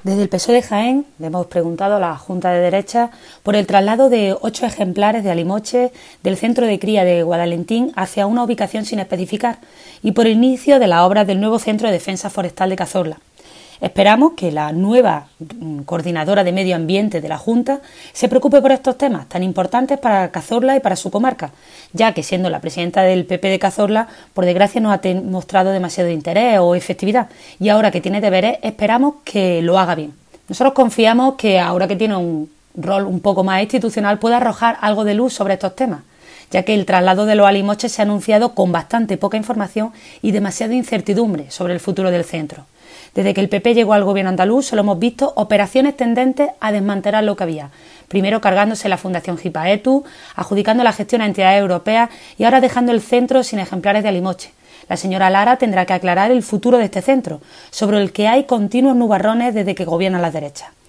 Desde el PSOE de Jaén le hemos preguntado a la Junta de Derechas por el traslado de 8 ejemplares de alimoche del centro de cría de Guadalentín hacia una ubicación sin especificar y por el inicio de las obras del nuevo Centro de Defensa Forestal de Cazorla. Esperamos que la nueva coordinadora de Medio Ambiente de la Junta se preocupe por estos temas tan importantes para Cazorla y para su comarca, ya que siendo la presidenta del PP de Cazorla, por desgracia no ha mostrado demasiado interés o efectividad, y ahora que tiene deberes esperamos que lo haga bien. Nosotros confiamos que ahora que tiene un rol un poco más institucional pueda arrojar algo de luz sobre estos temas, ya que el traslado de los alimoches se ha anunciado con bastante poca información y demasiada incertidumbre sobre el futuro del centro. Desde que el PP llegó al gobierno andaluz solo hemos visto operaciones tendentes a desmantelar lo que había, primero cargándose la Fundación Gipaetus, adjudicando la gestión a entidades europeas y ahora dejando el centro sin ejemplares de alimoche. La señora Lara tendrá que aclarar el futuro de este centro, sobre el que hay continuos nubarrones desde que gobiernan las derechas.